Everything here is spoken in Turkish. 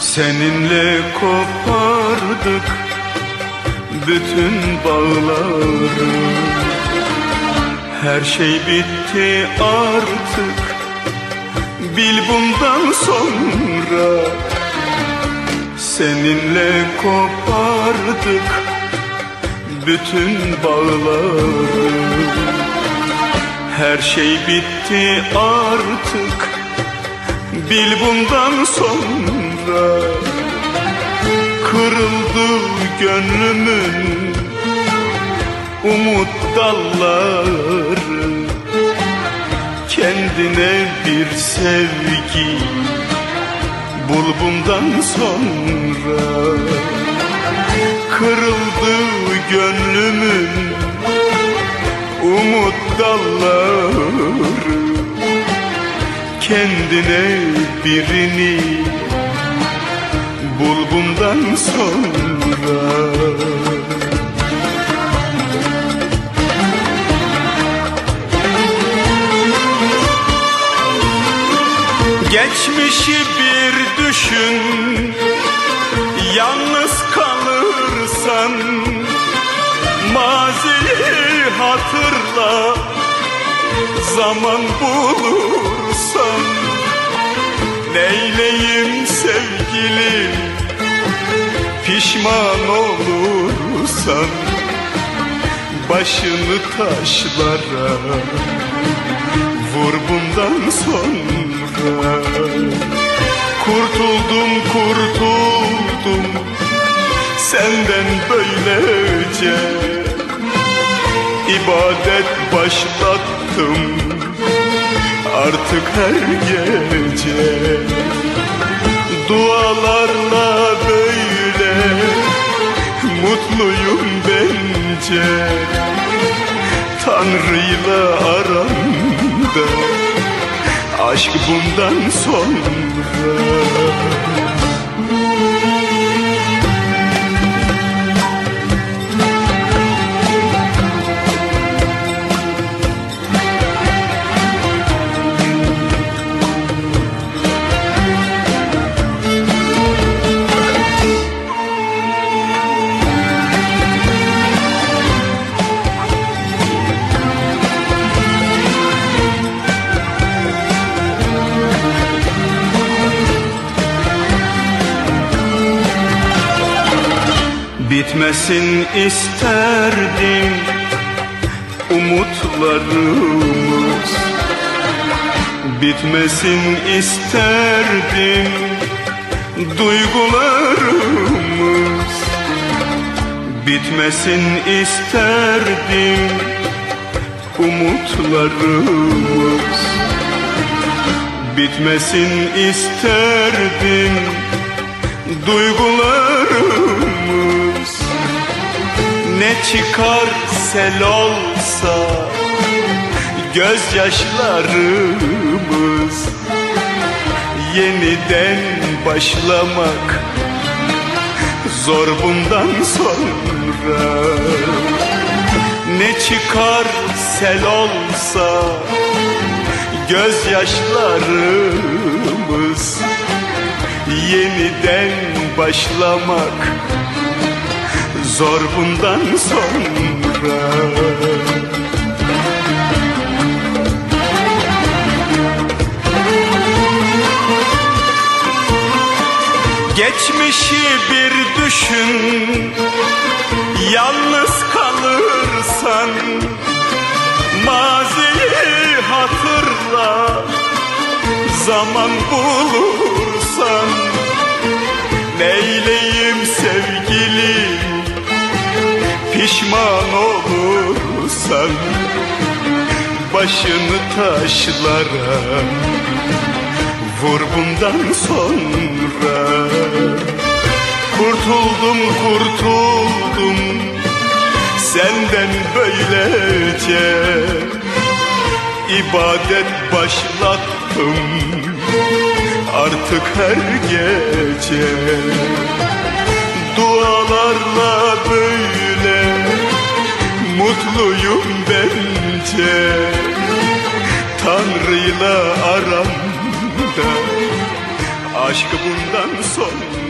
Seninle kopardık bütün bağları. Her şey bitti artık, bil bundan sonra. Seninle kopardık bütün bağları. Her şey bitti artık, bil bundan sonra. Kırıldı gönlümün umut dalları. Kendine bir sevgi bul bundan sonra. Kırıldı gönlümün umut dalları. Kendine birini bul bundan sonra. Geçmişi bir düşün, yalnız kalırsan. Maziyi hatırla, zaman bulursan. Neyleyim sevgilim, pişman olursan. Başını taşlara vur bundan sonra. Kurtuldum senden böylece. İbadet başlattım artık her gece. Dualarla böyle mutluyum bence. Tanrı'yla aramda aşk bundan sonra. Bitmesin isterdim umutlarımız. Bitmesin isterdim duygularımız. Bitmesin isterdim umutlarımız. Bitmesin isterdim duygularımız. Ne çıkar sel olsa gözyaşlarımız. Yeniden başlamak zor bundan sonra. Ne çıkar sel olsa gözyaşlarımız. Yeniden başlamak zor bundan sonra. Geçmişi bir düşün, yalnız kalırsan. Maziyi hatırla, zaman bulursan. Neyleyim sevgilim, pişman olursan. Başını taşlara vur bundan sonra. Kurtuldum senden böylece. İbadet başlattım artık her gece. Dualarla böyle mutluyum bence. Tanrı'yla aramda Aşkı bundan sonra